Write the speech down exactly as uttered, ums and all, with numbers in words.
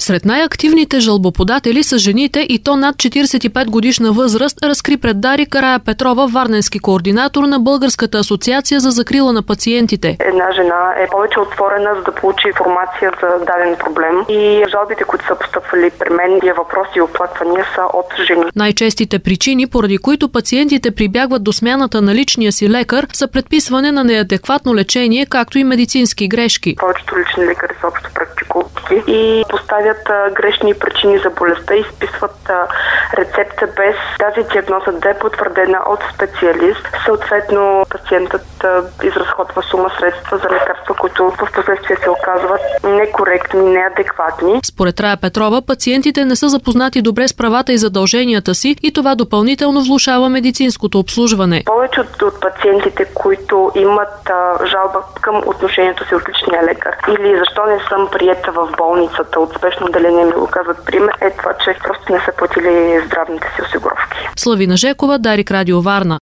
Сред най-активните жалбоподатели са жените и то над четиридесет и пет годишна възраст, разкри пред Дарик Караяпетрова, варненски координатор на Българската асоциация за закрила на пациентите. Една жена е повече отворена, за да получи информация за даден проблем и жалбите, които са постъпвали при мен, и въпроси и оплаквания са от жени. Най-честите причини, поради които пациентите прибягват до смяната на личния си лекар, са предписване на неадекватно лечение, както и медицински грешки. Повечето лични лекари са общо практикуващи и поставят а, грешни причини за болестта и изписват а, рецепта без тази диагноза да е потвърдена от специалист. Съответно, пациентът а, изразходва сума средства за лекарства, които в последствие се оказват некоректни, неадекватни. Според Рая Петрова, пациентите не са запознати добре с правата и задълженията си и това допълнително влошава медицинското обслужване. Повече от, от пациентите, които имат а, жалба към отношението си от личния лекар или защо не съм приета в болницата от спешно отделение, ми го казват пример, е това, че просто не са платили здравните си осигуровки. Славина Жекова, Дарик Радио Варна.